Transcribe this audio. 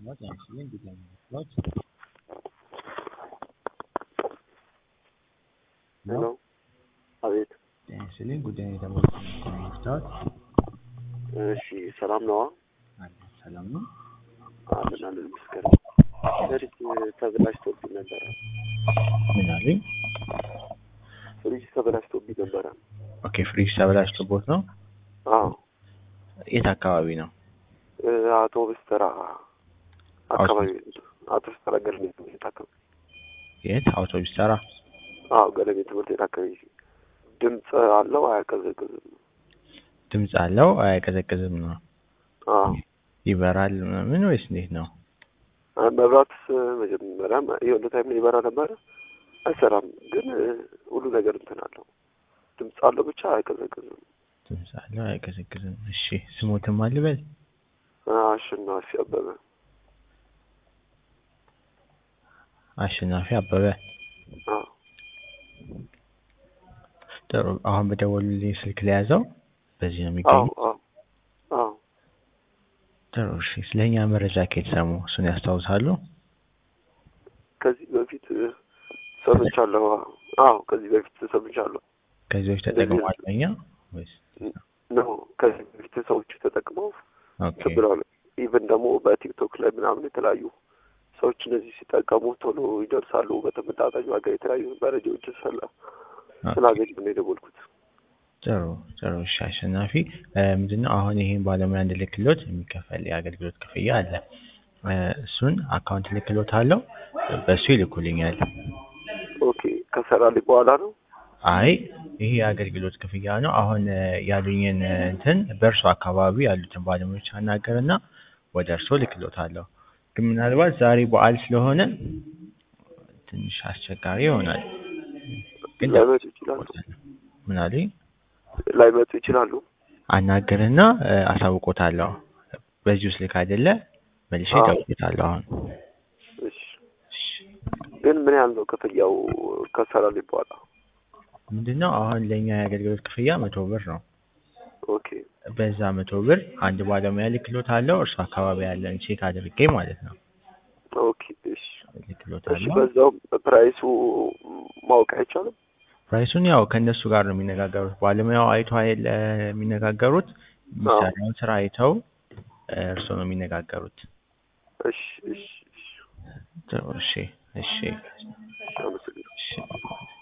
Not actually became not ሄሎ no አቤት actually good day ደግሞ start እሺ ሰላም ነው ሰላም ነው አለን መስከረ ፍሪጅ ተበላሽቶብኝ ነበር ምን አለኝ ፍሪጅ ተበላሽቶብኝ ነበር ኦኬ ፍሪጅ ተበላሽቶቦት ነው አዎ የት አካባቢ ነው አውቶቡስ ተራ አካባቢ አውቶቡስ ተራ ገርሜት ነው የት አውቶቡስ ተራ አዎ ገለቤት ትምህርት ቤት አካባቢ ድምጽ አለው አያቀዘቅዝም ድምጽ አለው አያቀዘቅዝም ነው አዎ ይበራል ምን ወይስ እንዴት ነው መብራት መጀመሪያ የሆነ ታይም ይበራ ነበር አይሰራም ግን ሁሉ ነገር እንትን አለው ድምጽ አለው ብቻ አያቀዘቅዝም ድምጽ አለው አያቀዘቅዝም እሺ ስሞትም አልበል አሸናፊ አበበ አዎ ጥሩ አሁን በደወሉልኝ ስልክ ላይ ያዘው በዚህ ነው የሚገኘው አዎ ጥሩ እሺ ስለኛ መረጃ ከየተሰሙ እሱን ያስታውሳሉ ከዚህ በፊት ሰምቻለሁ ከዚህ በፊት ተጠቅመዋል በእኛ ወይስ ነው ከዚህ በፊት ሰዎች ተጠቅመው ኦኬ ብለዋል ኢቭን ደግሞ በቲክቶክ ላይ ምናምን የተለያዩ ሰዎች እነዚህ ሲጠቀሙ ቶሎ ይደርሳሉ በተመጣጣኝ ዋጋ የተለያዩ መረጃዎች ስላገኙ ነው የደወልኩት ጥሩ እሺ አሸናፊ ምንድነው አሁን ይሄን ባለሙያ እንድልክሎት የሚከፈል የአገልግሎት ክፍያ አለ እሱን አካውንት ልክሎታለሁ በሱ ይልኩልኛል ኦኬ ከሰራልኝ በኋላ ነው አይ ይሄ የአገልግሎት ክፍያ ነው አሁን ያሉኝን እንትን በእርሱ አካባቢ ያሉትን ባለሙያዎች አናገርና ወደ እርሱ ልክሎታለሁ ግን ምናልባት ዛሬ በዓል ስለሆነ ትንሽ አስቸጋሪ ይሆናል ግን ላይመጡ ይችላሉ ምን አለኝ ላይመጡ ይችላሉ አናገርና አሳውቆታለሁ በዚህ ስልክ አይደለ መልሼ እደውልልሃለሁ አሁን እሺ ግን ምን ያህል ነው ክፍያው ከሰራልኝ በኋላ ምንድነው አሁን ለኛ የአገልግሎት ክፍያ 100 ብር ነው ኦኬ በዛ 100 ብር አንድ ባለሙያ ልክሎታለሁ እርሱ አካባቢ ያለን ቼክ አድርጌ ማለት ነው ኦኬ እሺ ልክሎታለሁ በዛው ፕራይሱ ማወቅ አይቻልም ፕራይሱን ያው ከነሱ ጋር ነው የሚነጋገሩት ባለሙያው አይቶ አይደል የሚነጋገሩት የሚሰራውን ስራ አይተው እርሱ ነው የሚነጋገሩት እሺ እሺ